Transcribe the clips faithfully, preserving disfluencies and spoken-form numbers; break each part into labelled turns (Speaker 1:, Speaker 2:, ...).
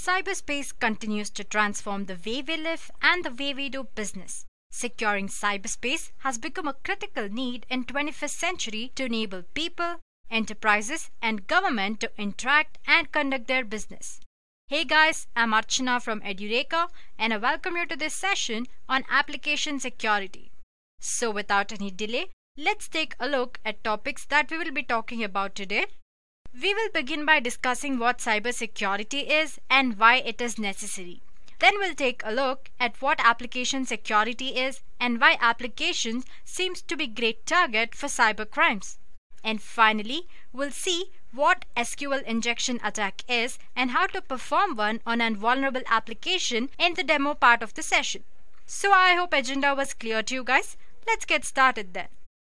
Speaker 1: Cyberspace continues to transform the way we live and the way we do business. Securing cyberspace has become a critical need in twenty-first century to enable people, enterprises, and government to interact and conduct their business. Hey guys, I'm Archana from Edureka and I welcome you to this session on application security. So without any delay, let's take a look at topics that we will be talking about today. We will begin by discussing what cybersecurity is and why it is necessary. Then we'll take a look at what application security is and why applications seems to be great target for cyber crimes. And finally, we'll see what S Q L injection attack is and how to perform one on a vulnerable application in the demo part of the session. So I hope agenda was clear to you guys. Let's get started then.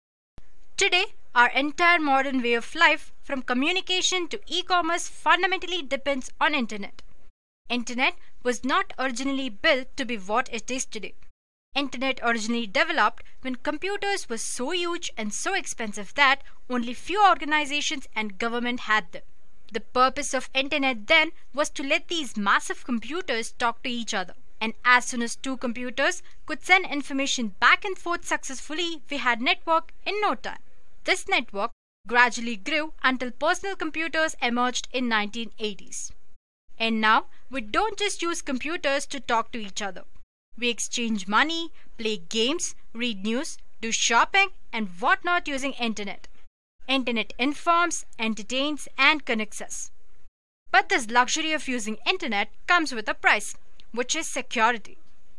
Speaker 1: Today, our entire modern way of life, from communication to e-commerce, fundamentally depends on internet. Internet was not originally built to be what it is today. Internet originally developed when computers were so huge and so expensive that only few organizations and government had them. The purpose of internet then was to let these massive computers talk to each other. And as soon as two computers could send information back and forth successfully, we had network in no time. This network gradually grew until personal computers emerged in nineteen eighties. And now, we don't just use computers to talk to each other. We exchange money, play games, read news, do shopping and whatnot using internet. Internet informs, entertains and connects us. But this luxury of using internet comes with a price, which is security.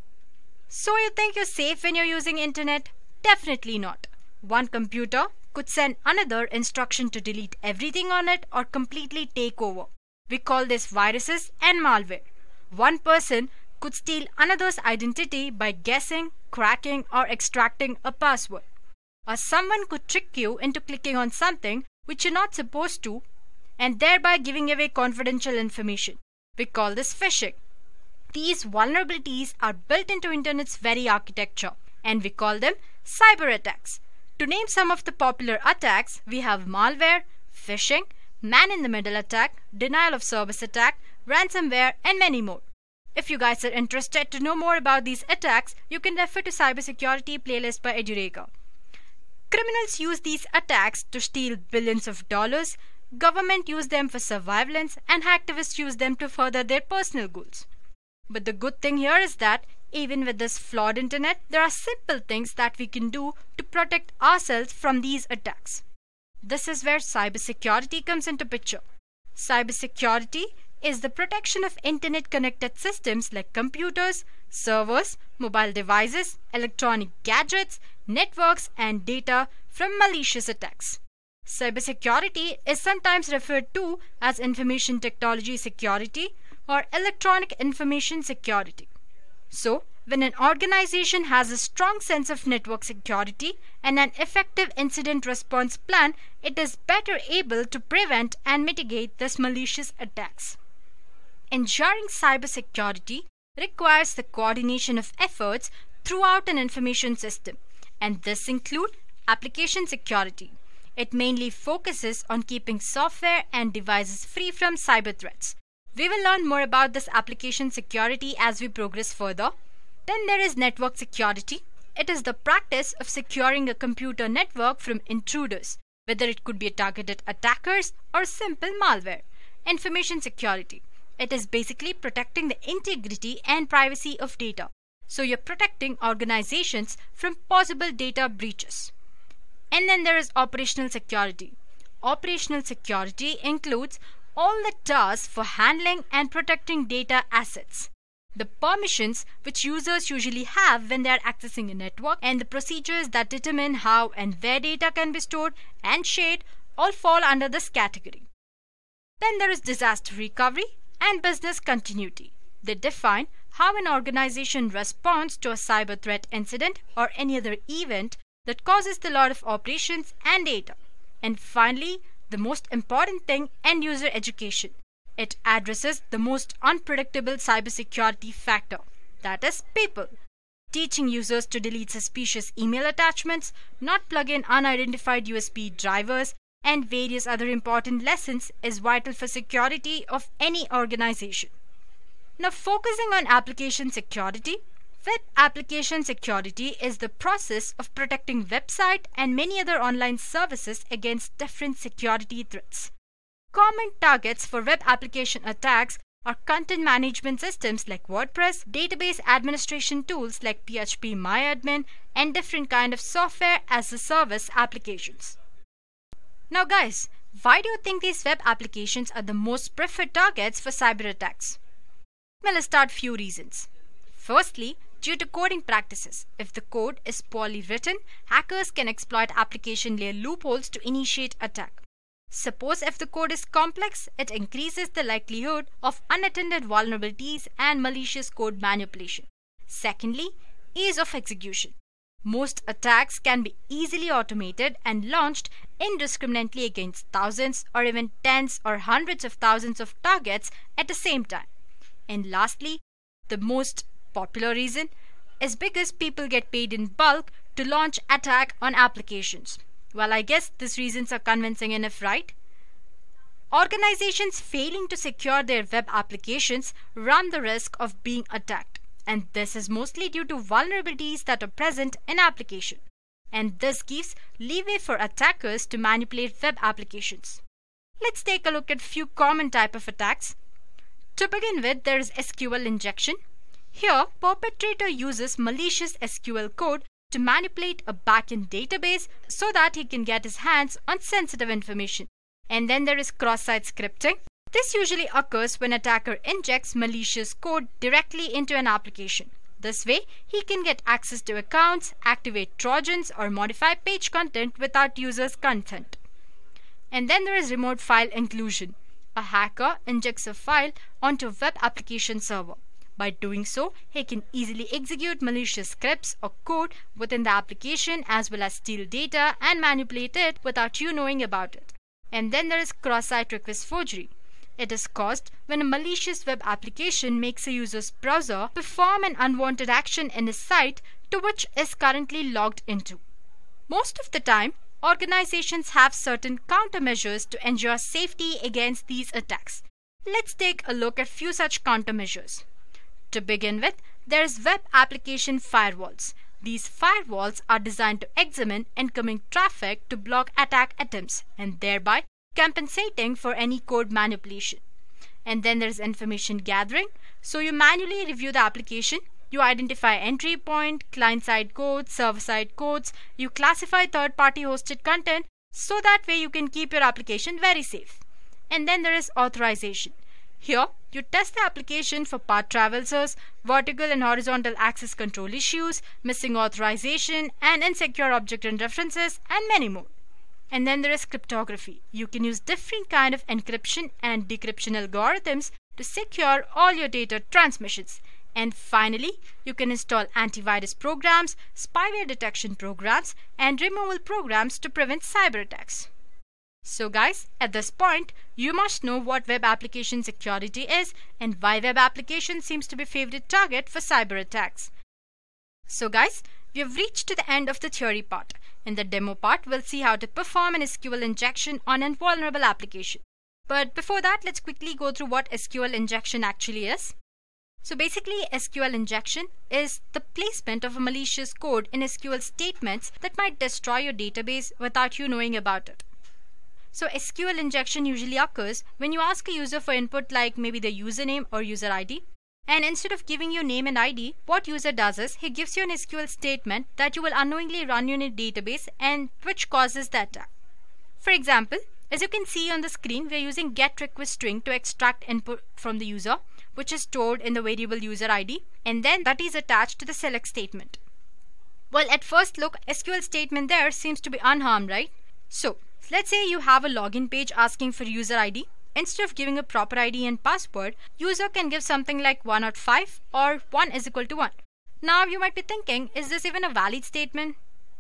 Speaker 1: So you think you're safe when you're using internet? Definitely not. One computer could send another instruction to delete everything on it or completely take over. We call this viruses and malware. One person could steal another's identity by guessing, cracking or extracting a password. Or someone could trick you into clicking on something which you're not supposed to and thereby giving away confidential information. We call this phishing. These vulnerabilities are built into internet's very architecture and we call them cyber attacks. To name some of the popular attacks, we have malware, phishing, man-in-the-middle attack, denial of service attack, ransomware, and many more. If you guys are interested to know more about these attacks, you can refer to Cybersecurity playlist by Edureka. Criminals use these attacks to steal billions of dollars, government use them for surveillance, and hacktivists use them to further their personal goals. But the good thing here is that even with this flawed internet, there are simple things that we can do to protect ourselves from these attacks. This is where cybersecurity comes into picture. Cybersecurity is the protection of internet-connected systems like computers, servers, mobile devices, electronic gadgets, networks, and data from malicious attacks. Cybersecurity is sometimes referred to as information technology security or electronic information security. So, when an organization has a strong sense of network security and an effective incident response plan, it is better able to prevent and mitigate these malicious attacks. Ensuring cybersecurity requires the coordination of efforts throughout an information system, and this includes application security. It mainly focuses on keeping software and devices free from cyber threats. We will learn more about this application security as we progress further. Then there is network security. It is the practice of securing a computer network from intruders, whether it could be targeted attackers or simple malware. Information security. It is basically protecting the integrity and privacy of data. So you're protecting organizations from possible data breaches. And then there is operational security. Operational security includes all the tasks for handling and protecting data assets, the permissions which users usually have when they are accessing a network, and the procedures that determine how and where data can be stored and shared all fall under this category. Then there is disaster recovery and business continuity. They define how an organization responds to a cyber threat incident or any other event that causes the loss of operations and data. And finally, the most important thing, end user education. It addresses the most unpredictable cybersecurity factor, that is people. Teaching users to delete suspicious email attachments, not plug in unidentified U S B drivers, and various other important lessons is vital for security of any organization. Now, focusing on application security, web application security is the process of protecting website and many other online services against different security threats. Common targets for web application attacks are content management systems like WordPress, database administration tools like P H P MyAdmin, and different kind of software as a service applications. Now guys, why do you think these web applications are the most preferred targets for cyber attacks? Well, let's start few reasons. Firstly, due to coding practices. If the code is poorly written, hackers can exploit application layer loopholes to initiate attack. Suppose if the code is complex, it increases the likelihood of unattended vulnerabilities and malicious code manipulation. Secondly, ease of execution. Most attacks can be easily automated and launched indiscriminately against thousands or even tens or hundreds of thousands of targets at the same time. And lastly, the most popular reason is because people get paid in bulk to launch attack on applications. Well, I guess these reasons are convincing enough, right? Organizations failing to secure their web applications run the risk of being attacked, and this is mostly due to vulnerabilities that are present in application. And this gives leeway for attackers to manipulate web applications. Let's take a look at few common type of attacks. To begin with, there is S Q L injection. Here, perpetrator uses malicious S Q L code to manipulate a backend database so that he can get his hands on sensitive information. And then there is cross-site scripting. This usually occurs when attacker injects malicious code directly into an application. This way, he can get access to accounts, activate trojans, or modify page content without user's consent. And then there is remote file inclusion. A hacker injects a file onto a web application server. By doing so, he can easily execute malicious scripts or code within the application as well as steal data and manipulate it without you knowing about it. And then there is cross-site request forgery. It is caused when a malicious web application makes a user's browser perform an unwanted action in a site to which is currently logged into. Most of the time, organizations have certain countermeasures to ensure safety against these attacks. Let's take a look at few such countermeasures. To begin with, there is web application firewalls. These firewalls are designed to examine incoming traffic to block attack attempts and thereby compensating for any code manipulation. And then there is information gathering. So you manually review the application, you identify entry point, client-side codes, server-side codes, you classify third-party hosted content so that way you can keep your application very safe. And then there is authorization. Here, you test the application for path traversals, vertical and horizontal access control issues, missing authorization, and insecure object and references, and many more. And then there is cryptography. You can use different kind of encryption and decryption algorithms to secure all your data transmissions. And finally, you can install antivirus programs, spyware detection programs, and removal programs to prevent cyber attacks. So guys, at this point, you must know what web application security is and why web application seems to be favorite target for cyber attacks. So guys, we have reached to the end of the theory part. In the demo part, we'll see how to perform an S Q L injection on a vulnerable application. But before that, let's quickly go through what S Q L injection actually is. So basically, S Q L injection is the placement of a malicious code in S Q L statements that might destroy your database without you knowing about it. So S Q L injection usually occurs when you ask a user for input like maybe the username or user I D, and instead of giving you name and I D, what user does is he gives you an S Q L statement that you will unknowingly run in a database and which causes the attack. For example, as you can see on the screen, we are using getRequestString to extract input from the user, which is stored in the variable user I D, and then that is attached to the select statement. Well, at first look, S Q L statement there seems to be unharmed, right? So let's say you have a login page asking for user I D. Instead of giving a proper I D and password, user can give something like one oh five or one is equal to one. Now you might be thinking, is this even a valid statement?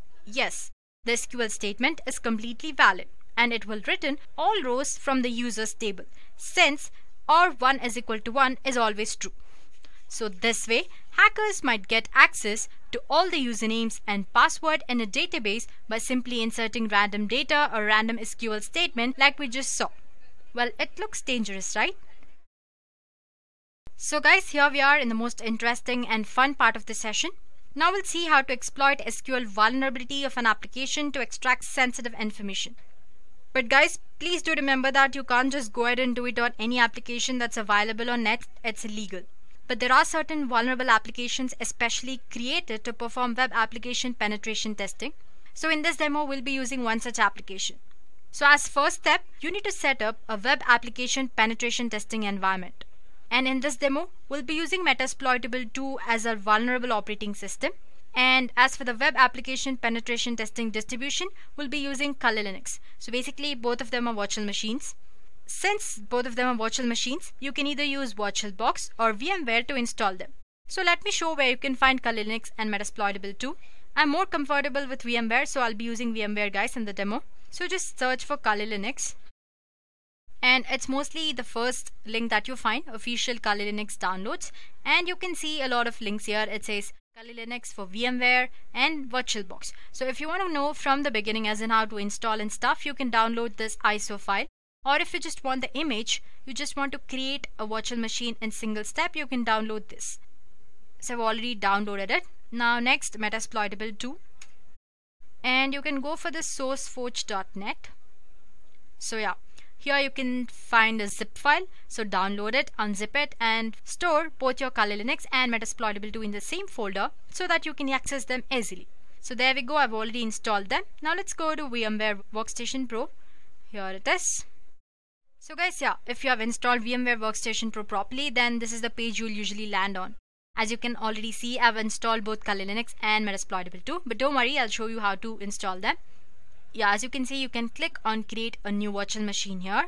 Speaker 1: Yes, the S Q L statement is completely valid and it will return all rows from the user's table since or one is equal to one is always true. So this way, hackers might get access to all the usernames and password in a database by simply inserting random data or random S Q L statement like we just saw. Well, it looks dangerous, right? So guys, here we are in the most interesting and fun part of the session. Now we'll see how to exploit S Q L vulnerability of an application to extract sensitive information. But guys, please do remember that you can't just go ahead and do it on any application that's available on net. It's illegal. But there are certain vulnerable applications especially created to perform web application penetration testing. So in this demo, we'll be using one such application. So as first step, you need to set up a web application penetration testing environment. And in this demo, we'll be using Metasploitable two as our vulnerable operating system. And as for the web application penetration testing distribution, we'll be using Kali Linux. So basically, both of them are virtual machines. Since both of them are virtual machines, you can either use VirtualBox or VMware to install them. So let me show where you can find Kali Linux and Metasploitable two. I'm more comfortable with VMware, so I'll be using VMware guys in the demo. So just search for Kali Linux. And it's mostly the first link that you find, official Kali Linux downloads. And you can see a lot of links here. It says Kali Linux for VMware and VirtualBox. So if you want to know from the beginning as in how to install and stuff, you can download this I S O file. Or if you just want the image, you just want to create a virtual machine in single step, you can download this. So I've already downloaded it. Now next, Metasploitable two. And you can go for the sourceforge dot net. So yeah. Here you can find a zip file, so download it, unzip it and store both your Kali Linux and Metasploitable two in the same folder so that you can access them easily. So there we go, I've already installed them. Now let's go to VMware Workstation Pro. Here it is. So guys, yeah, if you have installed VMware Workstation Pro properly, then this is the page you'll usually land on. As you can already see, I've installed both Kali Linux and Metasploitable two, but don't worry, I'll show you how to install them. Yeah, as you can see, you can click on create a new virtual machine here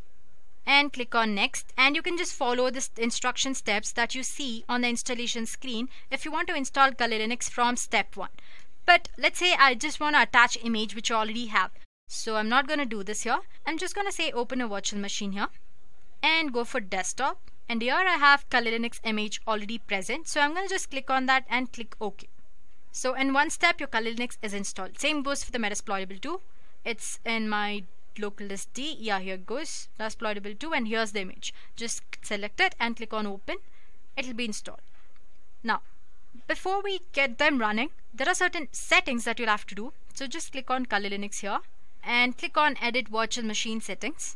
Speaker 1: and click on next, and you can just follow the instruction steps that you see on the installation screen if you want to install Kali Linux from step one. But let's say I just want to attach image which you already have, so I'm not going to do this here. I'm just going to say open a virtual machine here and go for desktop, and here I have Kali Linux image already present, so I'm going to just click on that and click OK. So in one step, your Kali Linux is installed. Same goes for the Metasploitable two. It's in my local list D. Yeah, here it goes. Metasploitable two, and here's the image. Just select it and click on open. It'll be installed. Now, before we get them running, there are certain settings that you'll have to do. So just click on Kali Linux here and click on edit virtual machine settings.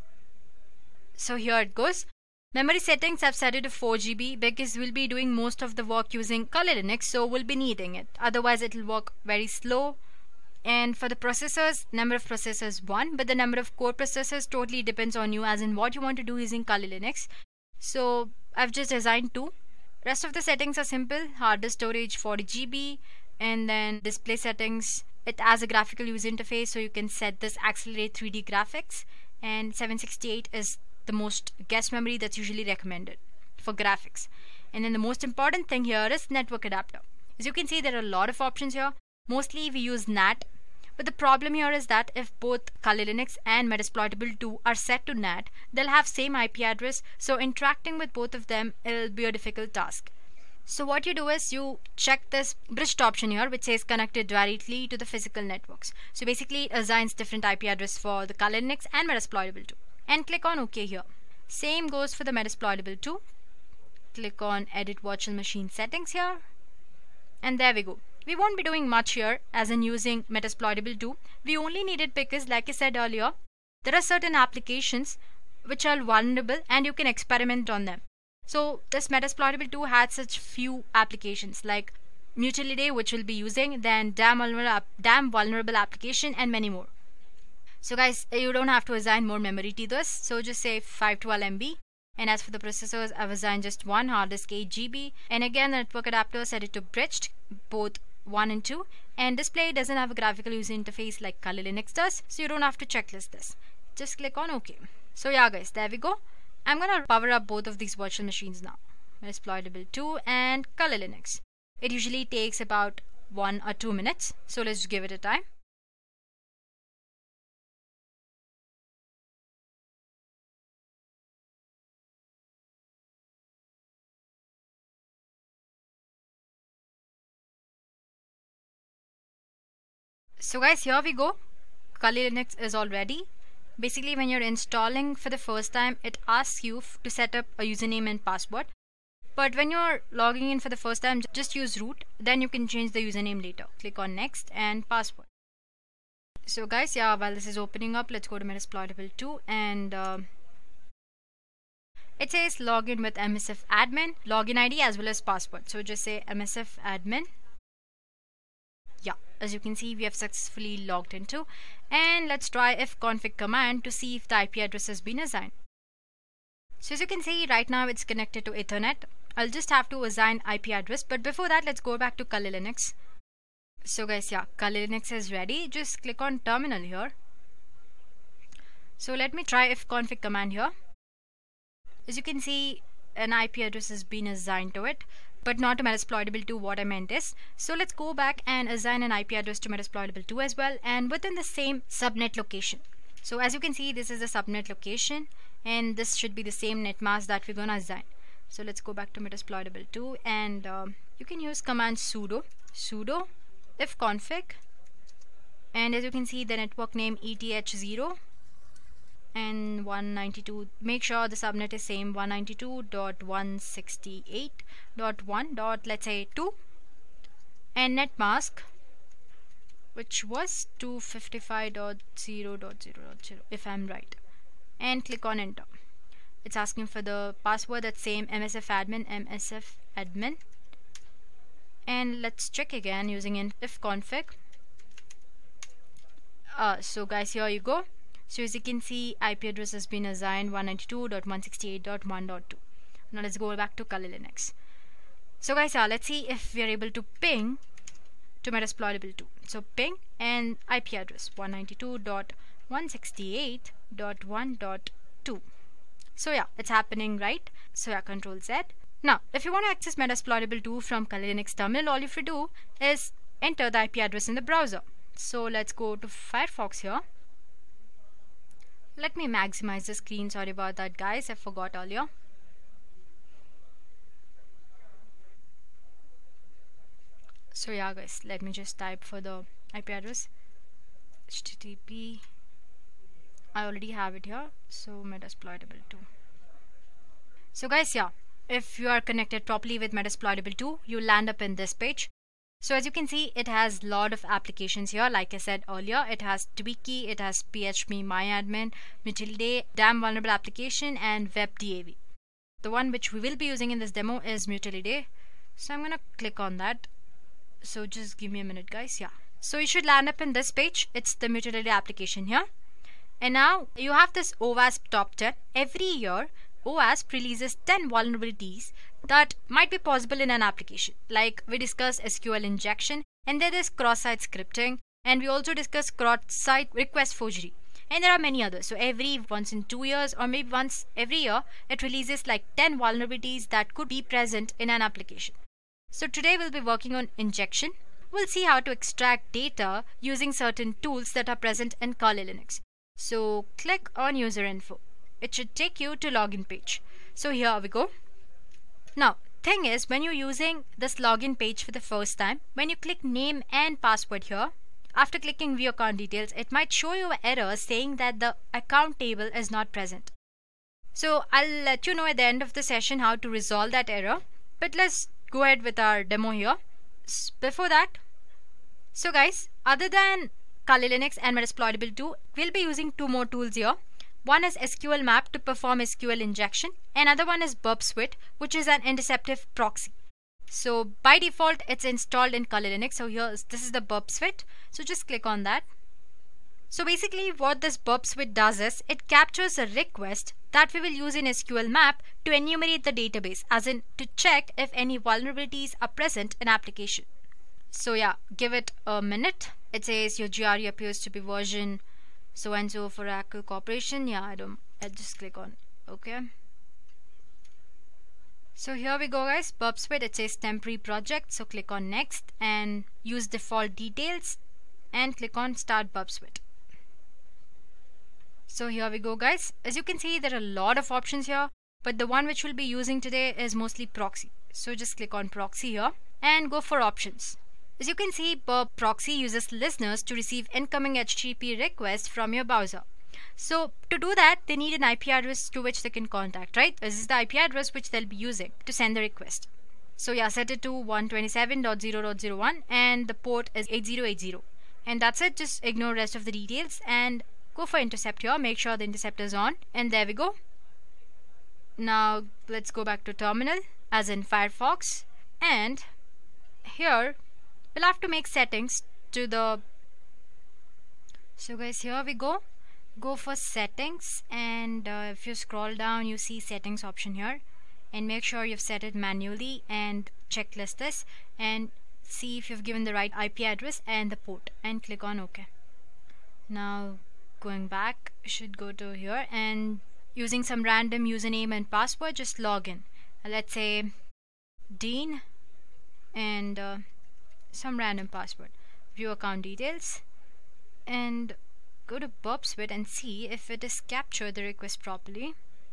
Speaker 1: So here it goes. Memory settings, I've set it to four G B because we'll be doing most of the work using Kali Linux, so we'll be needing it. Otherwise, it'll work very slow. And for the processors, number of processors one, but the number of core processors totally depends on you, as in what you want to do using Kali Linux. So I've just assigned two. Rest of the settings are simple. Hard disk storage forty G B, and then display settings. It has a graphical user interface, so you can set this accelerate three D graphics, and seven sixty-eight is the most guest memory that's usually recommended for graphics. And then the most important thing here is network adapter. As you can see, there are a lot of options here. Mostly we use N A T, but the problem here is that if both Kali Linux and Metasploitable two are set to N A T, they'll have same I P address, so interacting with both of them it'll be a difficult task. So what you do is you check this bridged option here which says connected directly to the physical networks. So basically it assigns different I P address for the Kali Linux and Metasploitable two. And click on OK here. Same goes for the Metasploitable two. Click on edit virtual machine settings here, and there we go. We won't be doing much here as in using Metasploitable two. We only need it because, like I said earlier, there are certain applications which are vulnerable and you can experiment on them. So this Metasploitable two had such few applications like Mutility, which we'll be using, then damn vulnerable, damn vulnerable application, and many more. So guys, you don't have to assign more memory to this, so just say five twelve M B. And as for the processors, I've assigned just one, hard disk eight G B, and again the network adapter set it to bridged, both one and two, and display doesn't have a graphical user interface like Kali Linux does, so you don't have to checklist this. Just click on OK. So yeah guys, there we go. I'm gonna power up both of these virtual machines now, Metasploitable two and Kali Linux. It usually takes about one or two minutes, so let's give it a time. So guys, here we go. Kali Linux is all ready. Basically, when you're installing for the first time, it asks you to set up a username and password. But when you're logging in for the first time, just use root. Then you can change the username later. Click on next and password. So guys, yeah, while this is opening up, let's go to Metasploitable two, and uh, it says login with M S F admin, login I D as well as password. So just say M S F admin. Yeah, as you can see, we have successfully logged into. And let's try ifconfig command to see if the I P address has been assigned. So as you can see, right now it's connected to Ethernet. I'll just have to assign I P address, but before that, let's go back to Kali Linux. So guys, yeah, Kali Linux is ready. Just click on terminal here. So let me try ifconfig command here. As you can see, an I P address has been assigned to it, but not to Metasploitable two. What I meant is, so let's go back and assign an I P address to Metasploitable two as well, and within the same subnet location. So as you can see, this is the subnet location, and this should be the same net mask that we're gonna assign. So let's go back to Metasploitable two, and um, you can use command sudo sudo ifconfig, and as you can see, the network name E T H zero and one ninety-two. Make sure the subnet is same, one ninety-two dot one sixty-eight dot one dot let's say two, and net mask, which was two fifty-five dot zero dot zero dot zero if I'm right, and click on enter. It's asking for the password, that's same, M S F admin, M S F admin. And let's check again using an ifconfig. Uh, so guys, here you go. So as you can see, I P address has been assigned one ninety-two dot one sixty-eight dot one dot two. Now let's go back to Kali Linux. So guys, yeah, let's see if we are able to ping to Metasploitable two. So ping and I P address one ninety-two dot one sixty-eight dot one dot two. So yeah, it's happening, right? So yeah, control Z. Now, if you want to access Metasploitable two from Kali Linux terminal, all you have to do is enter the I P address in the browser. So let's go to Firefox here. Let me maximize the screen. Sorry about that, guys. I forgot earlier. So yeah, guys, let me just type for the I P address. H T T P. I already have it here. So Metasploitable two. So guys, yeah, if you are connected properly with Metasploitable two, you'll land up in this page. So as you can see, it has a lot of applications here. Like I said earlier, it has Tweaky, it has P H P MyAdmin, Mutilde, Damn Vulnerable Application, and WebDAV. The one which we will be using in this demo is Mutilde. So I'm gonna click on that. So just give me a minute, guys. Yeah. So you should land up in this page. It's the Mutilde application here. And now you have this OWASP top ten. Every year, OWASP releases ten vulnerabilities that might be possible in an application. Like we discussed S Q L injection, and there is cross-site scripting, and we also discussed cross-site request forgery, and there are many others. So every once in two years or maybe once every year, it releases like ten vulnerabilities that could be present in an application. So today we'll be working on injection. We'll see how to extract data using certain tools that are present in Kali Linux. So click on user info. It should take you to login page. So here we go. Now, thing is, when you're using this login page for the first time, when you click name and password here, after clicking view account details, it might show you an error saying that the account table is not present. So I'll let you know at the end of the session how to resolve that error. But let's go ahead with our demo here. Before that, so guys, other than Kali Linux and Metasploitable two, we'll be using two more tools here. One is S Q L Map to perform S Q L injection. Another one is Burp Suite, which is an interceptive proxy. So by default, it's installed in Kali Linux. So here, this is the Burp Suite. So just click on that. So basically what this Burp Suite does is, it captures a request that we will use in S Q L Map to enumerate the database, as in to check if any vulnerabilities are present in application. So yeah, give it a minute. It says your G R E appears to be version so and so for Oracle Corporation. Yeah, I don't, I'll just click on OK. So here we go, guys. Burp Suite, it says temporary project. So click on next and use default details and click on start Burp Suite. So here we go, guys. As you can see, there are a lot of options here, but the one which we'll be using today is mostly proxy. So just click on proxy here and go for options. As you can see, Burp Proxy uses listeners to receive incoming H T T P requests from your browser. So to do that, they need an I P address to which they can contact, right? This is the I P address which they'll be using to send the request. So yeah, set it to one twenty-seven dot zero dot zero one and the port is eighty eighty. And that's it. Just ignore rest of the details and go for intercept here. Make sure the intercept is on, and there we go. Now let's go back to terminal, as in Firefox, and here we'll have to make settings to the, so guys, here we go. Go for settings, and uh, if you scroll down you see settings option here, and make sure you've set it manually and checklist this and see if you've given the right I P address and the port, and click on OK. Now going back, you should go to here and using some random username and password just log in. Uh, let's say Dean and uh, some random password. View account details and go to Burp Suite and see if it has captured the request properly.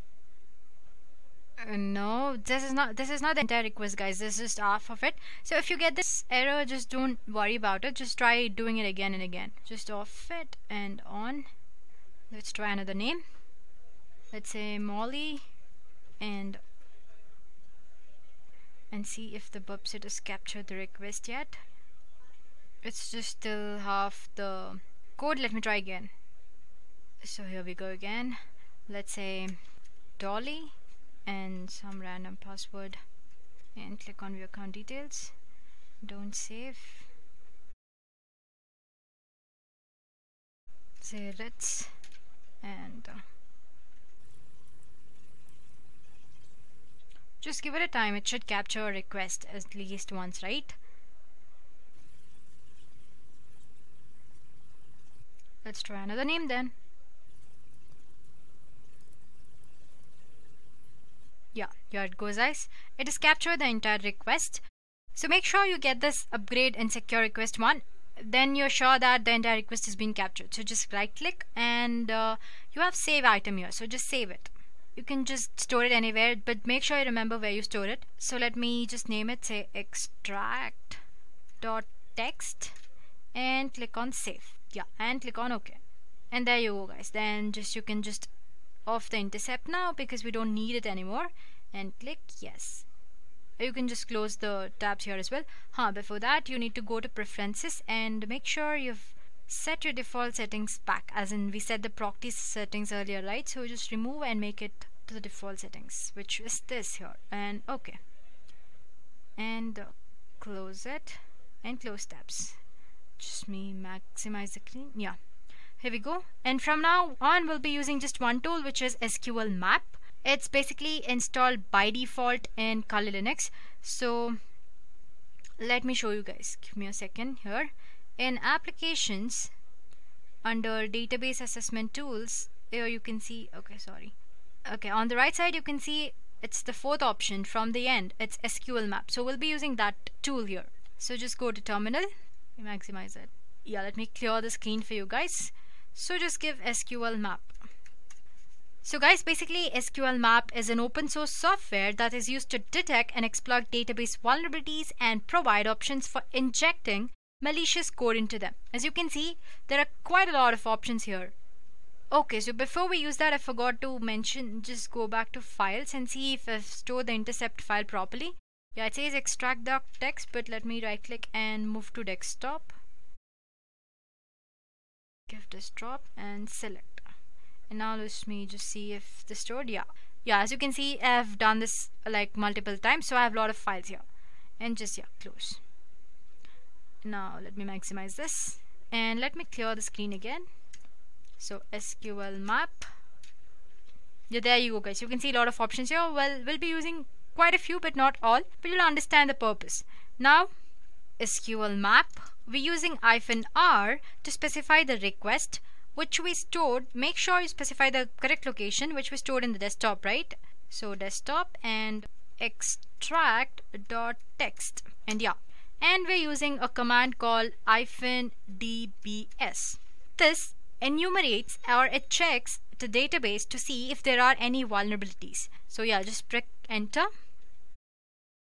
Speaker 1: Uh, no, this is not this is not the entire request, guys. This is just half of it. So if you get this error, just don't worry about it. Just try doing it again and again. Just off it and on. Let's try another name. Let's say Molly, and and see if the Burp Suite has captured the request yet. It's just still half the code. Let me try again. So here we go again. Let's say Dolly and some random password, and click on view account details. Don't save. Say Ritz, and uh, just give it a time. It should capture a request at least once, right? Let's try another name then. Yeah, here it goes, guys. It has captured the entire request. So make sure you get this upgrade and secure request one. Then you're sure that the entire request has been captured. So just right click and uh, you have save item here. So just save it. You can just store it anywhere, but make sure you remember where you store it. So let me just name it, say extract dot text, and click on save. Yeah, and click on OK. And there you go, guys. Then just you can just off the intercept now because we don't need it anymore, and click yes. You can just close the tabs here as well. Huh, before that you need to go to preferences and make sure you've set your default settings back, as in we set the proxy settings earlier, right? So just remove and make it to the default settings, which is this here, and OK, and uh, close it and close tabs. Just me maximize the clean. Yeah, here we go. And from now on we'll be using just one tool, which is S Q L Map. It's basically installed by default in Kali Linux. So let me show you guys. Give me a second here. In applications, under database assessment tools, here you can see, okay, sorry. Okay, on the right side you can see it's the fourth option from the end. It's S Q L Map. So we'll be using that tool here. So just go to terminal, maximize it. Yeah, let me clear the screen for you guys. So just give S Q L Map. So guys, basically S Q L Map is an open source software that is used to detect and exploit database vulnerabilities and provide options for injecting malicious code into them. As you can see, there are quite a lot of options here. Okay, so before we use that, I forgot to mention, just go back to files and see if I've stored the intercept file properly. Yeah, it says extract the text, but let me right click and move to desktop. Give desktop and select. And now let me just see if this stored. Yeah, yeah, as you can see, I've done this like multiple times, so I have a lot of files here. And just, yeah, close. Now let me maximize this and let me clear the screen again. So S Q L Map. Yeah, there you go, guys. You can see a lot of options here. Well, we'll be using quite a few, but not all, but you'll understand the purpose. Now S Q L Map, we're using hyphen R to specify the request which we stored. Make sure you specify the correct location, which we stored in the desktop, right? So desktop and extract dot text, and yeah, and we're using a command called hyphen D B S. This enumerates or it checks the database to see if there are any vulnerabilities. So yeah, just click enter.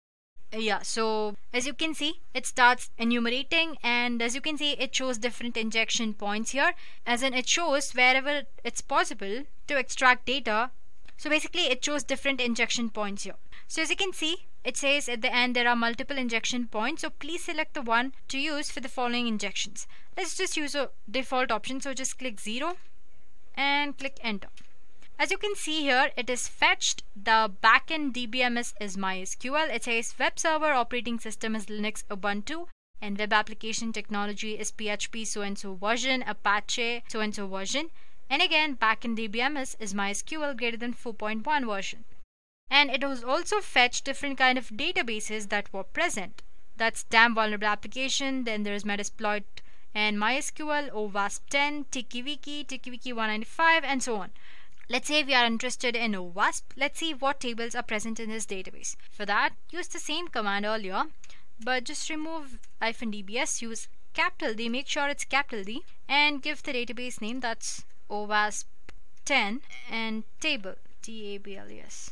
Speaker 1: Yeah, so as you can see, it starts enumerating, and as you can see, it shows different injection points here, as in it shows wherever it's possible to extract data. So basically it shows different injection points here. So as you can see, it says at the end there are multiple injection points, so please select the one to use for the following injections. Let's just use a default option, so just click zero and click enter. As you can see here, it is fetched. The backend D B M S is MySQL. It says web server operating system is Linux Ubuntu, and web application technology is P H P so and so version, Apache so and so version. And again, backend D B M S is MySQL greater than four point one version. And it was also fetched different kind of databases that were present. That's damn vulnerable application. Then there's Metasploit and MySQL, OWASP ten, TikiWiki, TikiWiki one ninety-five, and so on. Let's say we are interested in OWASP. Let's see what tables are present in this database. For that, use the same command earlier, but just remove hyphen dbs, use capital D, make sure it's capital D, and give the database name, that's OWASP ten, and table, T A B L E S.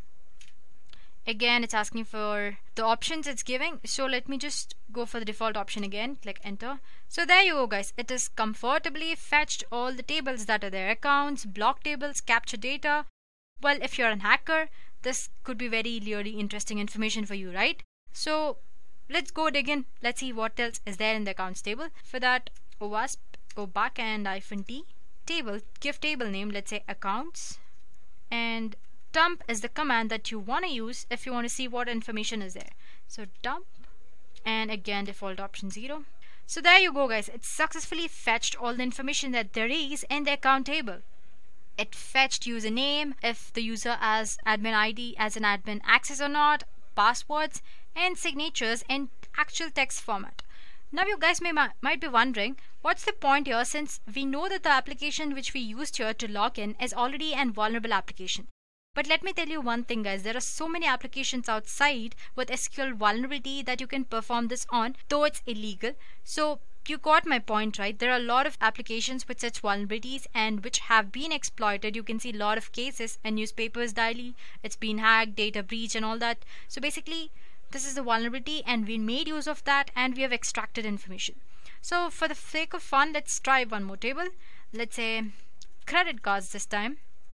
Speaker 1: Again, it's asking for the options it's giving, so let me just go for the default option again, click enter. So there you go guys, it is comfortably fetched all the tables that are there, accounts, block tables, capture data. Well, if you're a hacker, this could be very really interesting information for you, right? So let's go dig in, let's see what else is there in the accounts table. For that, OWASP, go back and hyphen T, table, give table name, let's say accounts, and dump is the command that you want to use if you want to see what information is there. So dump, and again default option zero. So there you go guys, it successfully fetched all the information that there is in the account table. It fetched username, if the user has admin I D as an admin access or not, passwords, and signatures in actual text format. Now you guys may might be wondering, what's the point here, since we know that the application which we used here to log in is already an vulnerable application. But let me tell you one thing guys, there are so many applications outside with S Q L vulnerability that you can perform this on, though it's illegal. So you got my point, right? There are a lot of applications with such vulnerabilities and which have been exploited. You can see a lot of cases in newspapers daily. It's been hacked, data breach and all that. So basically this is the vulnerability and we made use of that and we have extracted information. So for the sake of fun, let's try one more table. Let's say credit cards this time,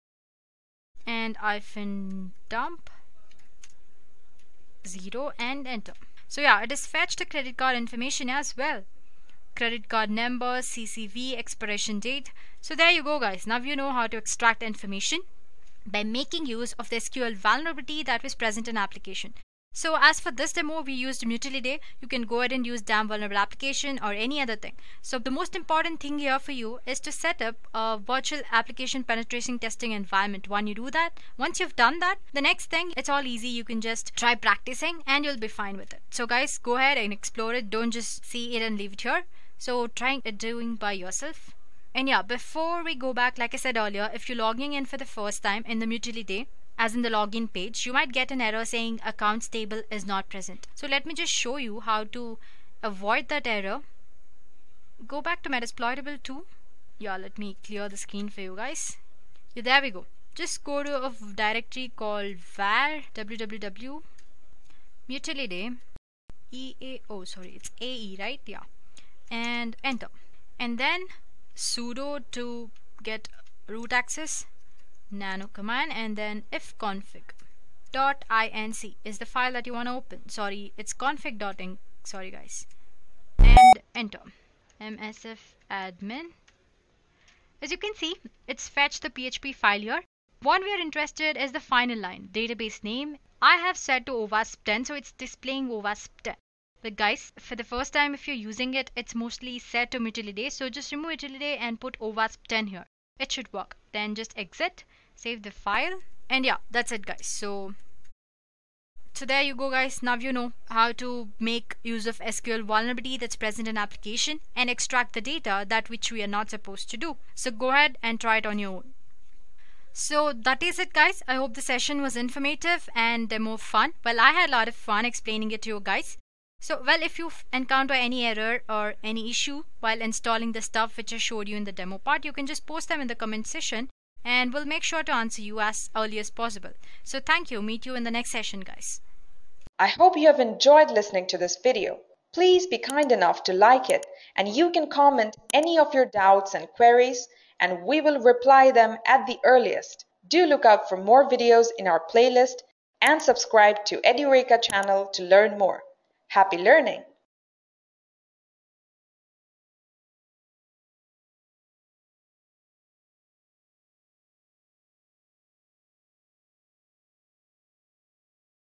Speaker 1: and hyphen dump zero and enter. So yeah, it has fetched the credit card information as well. Credit card number, C C V, expiration date. So there you go guys, now you know how to extract information by making use of the S Q L vulnerability that was present in application. So as for this demo, we used Mutility. You can go ahead and use damn vulnerable application or any other thing. So the most important thing here for you is to set up a virtual application penetration testing environment. When you do that, once you've done that, the next thing, it's all easy. You can just try practicing and you'll be fine with it. So guys, go ahead and explore it. Don't just see it and leave it here. So try it doing by yourself. And yeah, before we go back, like I said earlier, if you're logging in for the first time in the Mutility, as in the login page, you might get an error saying accounts table is not present. So let me just show you how to avoid that error. Go back to Metasploitable two. Yeah, let me clear the screen for you guys. Yeah, there we go. Just go to a directory called var www mutility E A O, sorry, it's A E, right? Yeah. And enter. And then sudo to get root access, nano command, and then ifconfig dot inc is the file that you want to open. Sorry, it's config.inc. Sorry guys. And enter. msfadmin. As you can see, it's fetched the P H P file here. What we are interested is the final line, database name. I have set to OWASP ten, so it's displaying OWASP ten. But guys, for the first time, if you're using it, it's mostly set to Mutility. So just remove Mutility and put OWASP ten here. It should work. Then just exit, save the file, and yeah, that's it guys. So so there you go guys. Now you know how to make use of S Q L vulnerability that's present in application and extract the data that which we are not supposed to do. So go ahead and try it on your own. So that is it guys. I hope the session was informative and more fun. Well, I had a lot of fun explaining it to you guys. So well, if you encounter any error or any issue while installing the stuff which I showed you in the demo part, you can just post them in the comment section and we'll make sure to answer you as early as possible. So thank you. Meet you in the next session guys.
Speaker 2: I hope you have enjoyed listening to this video. Please be kind enough to like it, and you can comment any of your doubts and queries, and we will reply them at the earliest. Do look out for more videos in our playlist and subscribe to Edureka channel to learn more. Happy learning!